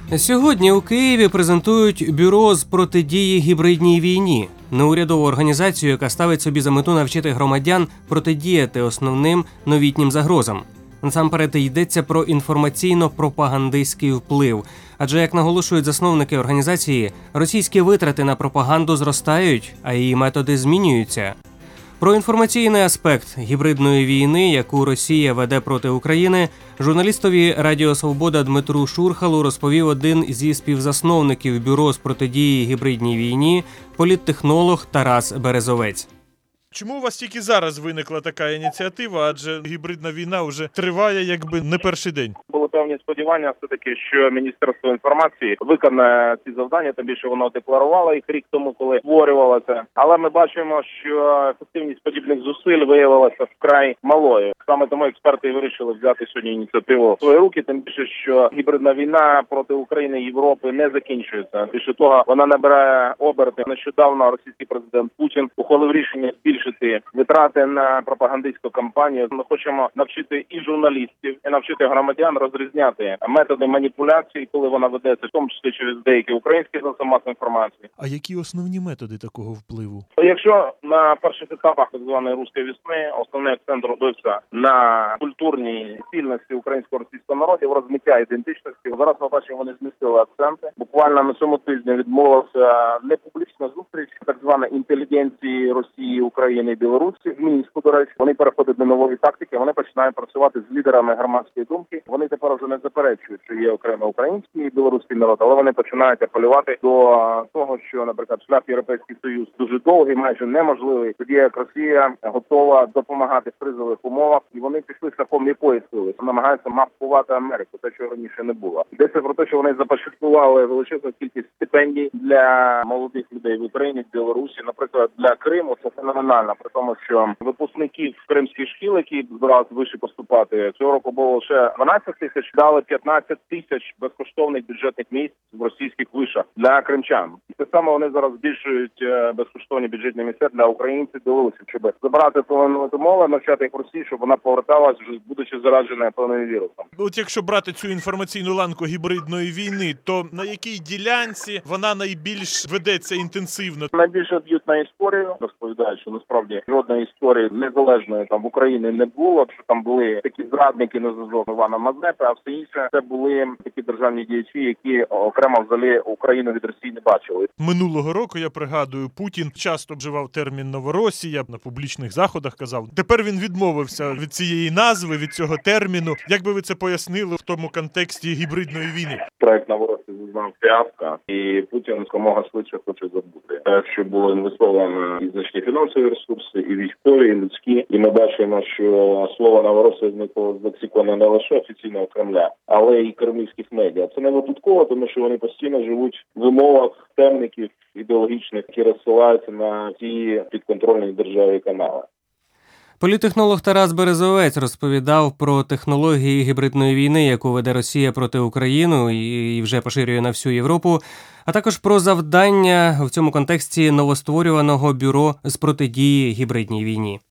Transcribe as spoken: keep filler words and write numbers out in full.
Сьогодні у Києві презентують бюро з протидії гібридній війні, неурядову організацію, яка ставить собі за мету навчити громадян протидіяти основним новітнім загрозам. Насамперед йдеться про інформаційно-пропагандистський вплив. Адже, як наголошують засновники організації, російські витрати на пропаганду зростають, а її методи змінюються. Про інформаційний аспект гібридної війни, яку Росія веде проти України, журналістові Радіо Свобода Дмитру Шурхалу розповів один зі співзасновників бюро з протидії гібридній війні, політтехнолог Тарас Березовець. Чому у вас тільки зараз виникла така ініціатива, адже гібридна війна вже триває якби не перший день? Були певні сподівання все-таки, що Міністерство інформації виконає ці завдання, тим більше воно декларувало їх рік тому, коли створювалося. Але ми бачимо, що ефективність подібних зусиль виявилася вкрай малою. Саме тому експерти вирішили взяти сьогодні ініціативу в свої руки, тим більше, що гібридна війна проти України і Європи не закінчується. Більше того, вона набирає оберти. Нещодавно російський президент Путін ухвалив рішення збільшити витрати на пропагандистську кампанію. Ми хочемо навчити і журналістів, і навчити громадян розрізняти методи маніпуляції, коли вона ведеться, в тому числі через деякі українські засоби масової інформації. А які основні методи такого впливу? Якщо на перших етапах так званої руської весни основний акцент робився на культурній цільності українсько-російського народів, розмиття ідентичності, зараз ми бачимо, вони змістили акценти. Буквально на цьому тижні відмовилася непублічна зустріч так званої інтелігенції Росії, України і Білорусі в Мінську, до речі. Вони переходять до нової тактики, вони починають працювати з лідерами громадської думки. Вони тепер вже не заперечують, що є окремо український і білоруський народ, але вони починають апелювати до того, що, наприклад, шлях в Європейський Союз дуже довгий, майже неможливий. Тоді як Росія готова допомагати в кризових умовах, і вони пішли шляхом якої сили? Намагаються мапувати Америку, те, що раніше не було. Йдеться про те, що вони започаткували величезну кількість стипендій для молодих людей в Україні, в Білорусі. Наприклад, для Криму це феноменально, при тому, що випускників кримських шкіл, які збиралися вище поступати, цього року було лише дванадцять тисяч, дали п'ятнадцять тисяч безкоштовних бюджетних місць в російських вишах для кримчан. І те саме вони зараз збільшують безкоштовні бюджетні місця для українців, білорусів, щоб забрати талановиту мову, навчати їх Росії, щоб вона поверталась, вже будучи зараженою певним вірусом. От якщо брати цю інформаційну ланку гібридної війни, то на якій ділянці вона найбільш ведеться інтенсивно? Найбільше б'ють на історію, розповідають, що насправді жодної історії незалежної там в Україні не було, що там були такі зрадники на зразок Івана Мазепи, а все інше це були такі державні діячі, які окремо взагалі Україну від Росії не бачили. Минулого року, я пригадую, Путін часто вживав термін «Новоросія», на публічних заходах казав. Тепер він відмовився від цієї назви, від цього терміну. Як би ви це пояснили в тому контексті гібридної війни? Проект «Новоросія» зазнав фіаско, і Путін якомога швидше хоче забути. Те, що було інвестовано і значні фінансові ресурси, і військові, і людські. І ми бачимо, що слово «Новоросія» зникло з лексикону не лише офіційного Кремля, але і кремлівських медіа. Це не випадково, тому що вони постійно живуть в умовах темників ідеологічних, які розсилаються на ті підконтрольні державі канали. Політтехнолог Тарас Березовець розповідав про технології гібридної війни, яку веде Росія проти України і вже поширює на всю Європу, а також про завдання в цьому контексті новостворюваного бюро з протидії гібридній війні.